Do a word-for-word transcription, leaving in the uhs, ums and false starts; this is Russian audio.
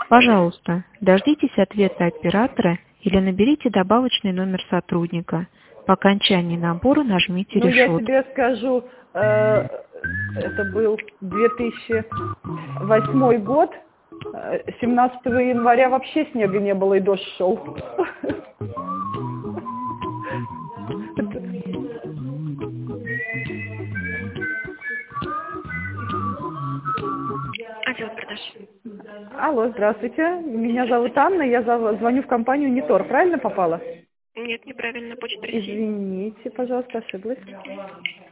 Пожалуйста, дождитесь ответа оператора или наберите добавочный номер сотрудника. По окончании набора нажмите Ну, я решетку. тебе скажу, э, это был две тысячи восьмой год, э, семнадцатого января вообще снега не было и дождь шел. Отдел продаж. Алло, здравствуйте, меня зовут Анна, я зов- звоню в компанию Нитор, правильно попала? Нет, неправильно, почта России. Извините, пожалуйста, ошиблась.